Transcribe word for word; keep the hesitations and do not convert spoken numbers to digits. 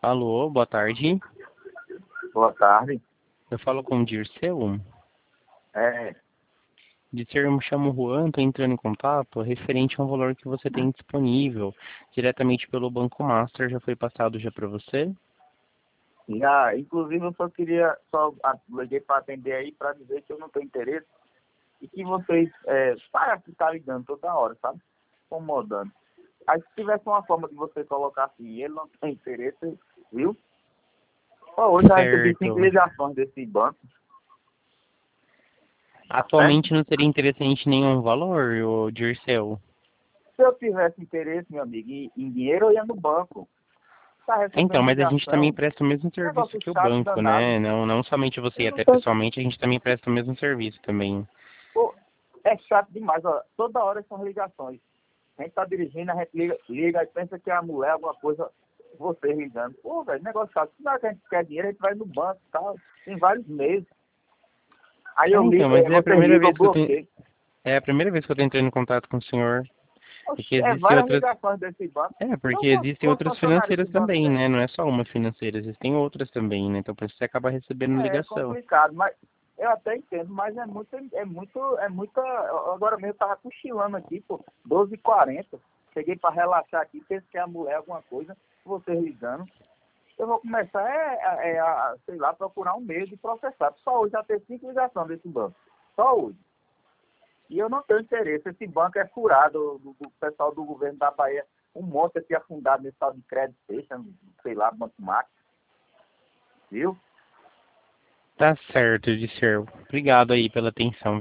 Alô, boa tarde. Boa tarde. Eu falo com o Dirceu. É, Dirceu, eu me chamo Juan, estou entrando em contato referente a um valor que você tem disponível diretamente pelo Banco Master. Já foi passado já para você? já, inclusive eu só queria, só a- liguei para atender aí para dizer que eu não tenho interesse e que vocês, é, para ficar ligando toda hora, sabe? Incomodando. Aí se tivesse uma forma de você colocar assim, ele não tem interesse, viu? Ó, hoje eu recebi cinco Certo. ligações desse banco, tá certo? Atualmente não seria interessante nenhum valor, ô Dirceu? Se eu tivesse interesse, meu amigo, em, em dinheiro, eu ia no banco. Tá Então, recebendo mas a gente também ligação, presta o mesmo serviço negócio que o chato banco, danado. né? Não, não somente você ir Eu não até tô. pessoalmente, a gente também presta o mesmo serviço também. Pô, é chato demais, ó. Toda hora são ligações. A gente tá dirigindo, a gente liga, liga e pensa que é a mulher, alguma coisa, você ligando. Pô, velho, negócio chato. Se não é que a gente quer dinheiro, a gente vai no banco e tal. Tem vários meses. Aí É, eu então, ligo, mas é, é a você primeira liga, eu vez que eu tenho, bloqueio. é a primeira vez que eu estou entrando em contato com o senhor. Porque Oxe, é existem várias outras. ligações desse banco. É, Então, porque quantos, existem quantos outras funcionários financeiras esse banco também, tem? né? Não é só uma financeira, existem outras também, né? Então por isso você acaba recebendo É, é ligação. complicado, mas eu até entendo, mas é muito, é muito, é muita. Agora mesmo eu tava cochilando aqui, pô, doze e quarenta. Cheguei para relaxar aqui, pensei que é a mulher, alguma coisa, vocês ligando. Eu vou começar é, é, é, a, sei lá, procurar um meio de processar. Só hoje já tem cinco ligações desse banco. Só hoje. E eu não tenho interesse. Esse banco é furado, do, do pessoal do governo da Bahia, um monte aqui afundado nesse tal de crédito, sei lá, Banco Max, viu? Tá certo, Dirceu. Obrigado aí pela atenção.